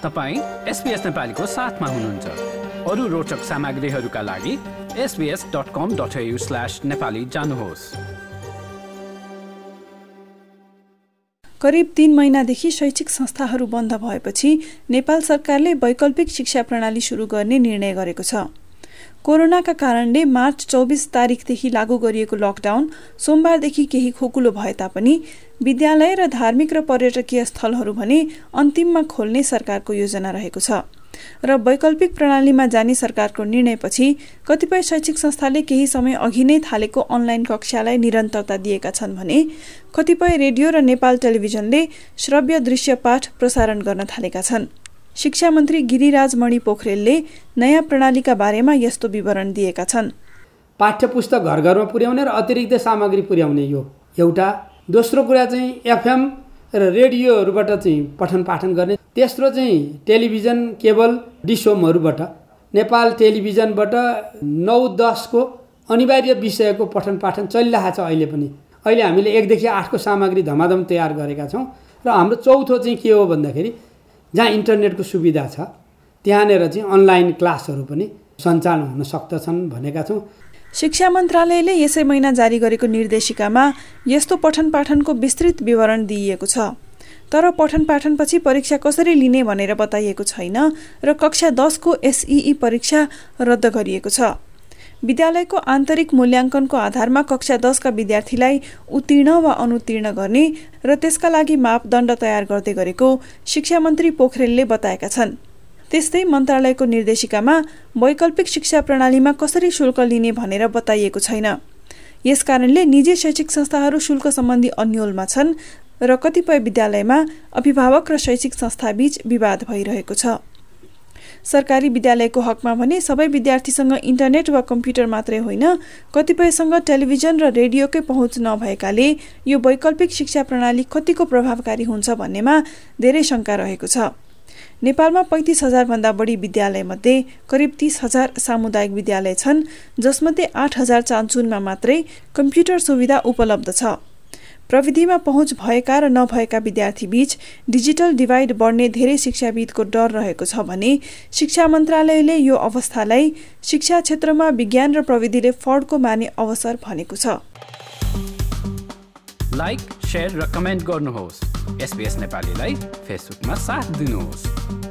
तपाईँ SBS नेपालीको साथमा हुनुहुन्छ। अरू रोचक सामग्रीहरूका लागि sbs.com.au/nepali जानुहोस्। करिब 3 महिनादेखि शैक्षिक संस्थाहरू बन्द भएपछि नेपाल सरकारले वैकल्पिक शिक्षा प्रणाली सुरु गर्ने निर्णय गरेको छ। कोरोनाका कारणले मार्च 24 तारिखदेखि लागू गरिएको लकडाउन सोमबारदेखि केही खोकुलो भए तापनि विद्यालय र धार्मिक र पर्यटकीय स्थलहरू भने अन्तिममा खोल्ने सरकारको योजना रहेको छ र वैकल्पिक प्रणालीमा जाने सरकारको निर्णयपछि कतिपय शैक्षिक संस्थाले केही समय अघि नै थालेको अनलाइन कक्षालाई निरन्तरता दिएका छन् भने कतिपय रेडियो र नेपाल टेलिभिजनले श्रव्य दृश्य पाठ प्रसारण गर्न थालेका छन्। शिक्षा मन्त्री गिरिराज मणि पोखरेलले नयाँ प्रणालीका बारेमा यस्तो विवरण दिएका छन्। पाठ्य पुस्तक घर घरमा पुर्याउने र अतिरिक्त सामग्री पुर्याउने यो एउटा। दोस्रो कुरा चाहिँ एफएम र रेडियोहरूबाट चाहिँ पठन पाठन गर्ने। तेस्रो चाहिँ टेलिभिजन केबल डिसोमहरूबाट नेपाल टेलिभिजनबाट 9-10 को अनिवार्य विषयको पठन पाठन चलिरहेको छ। अहिले हामीले 1 देखि 8 को सामग्री धमाधम तयार गरेका छौँ र हाम्रो चौथो चाहिँ के हो भन्दाखेरि जहाँ इन्टरनेटको सुविधा छ त्यहाँनिर चाहिँ अनलाइन क्लासहरू पनि सञ्चालन हुन सक्दछन् भनेका छौँ। शिक्षा मन्त्रालयले यसै महिना जारी गरेको निर्देशिकामा यस्तो पठन पाठनको विस्तृत विवरण दिइएको छ। तर पठन पाठनपछि परीक्षा कसरी लिने भनेर बताइएको छैन र कक्षा 10 को SEE परीक्षा रद्द गरिएको छ। विद्यालयको आन्तरिक मूल्याङ्कनको आधारमा कक्षा 10 का विद्यार्थीलाई उत्तीर्ण वा अनुत्तीर्ण गर्ने र त्यसका लागि मापदण्ड तयार गर्दै गरेको शिक्षा मन्त्री पोखरेलले बताएका छन्। त्यस्तै मन्त्रालयको निर्देशिकामा वैकल्पिक शिक्षा प्रणालीमा कसरी शुल्क लिने भनेर बताइएको छैन। यसकारणले निजी शैक्षिक संस्थाहरू शुल्क सम्बन्धी अन्योलमा छन् र कतिपय विद्यालयमा अभिभावक र शैक्षिक संस्थाबीच विवाद भइरहेको छ। सरकारी विद्यालयको हकमा भने सबै विद्यार्थीसँग इन्टरनेट वा कम्प्युटर मात्रै होइन, कतिपयसँग टेलिभिजन र रेडियोकै पहुँच नभएकाले यो वैकल्पिक शिक्षा प्रणाली कतिको प्रभावकारी हुन्छ भन्नेमा धेरै शङ्का रहेको छ। नेपालमा 35,000 भन्दा बढी विद्यालयमध्ये करिब 30,000 सामुदायिक विद्यालय छन्, जसमध्ये 8,000 चान्चुनमा मात्रै कम्प्युटर सुविधा उपलब्ध छ। प्रविधिमा पहुँच भएका र नभएका विद्यार्थीबीच डिजिटल डिभाइड बढ्ने धेरै शिक्षाविदको डर रहेको छ भने शिक्षा मन्त्रालयले यो अवस्थालाई शिक्षा क्षेत्रमा विज्ञान र प्रविधिले फड्को मार्ने अवसर भनेको छ। लाइक, शेयर र कमेन्ट गर्नुहोस्। SBS नेपालीलाई फेसबुकमा साथ दिनुहोस्।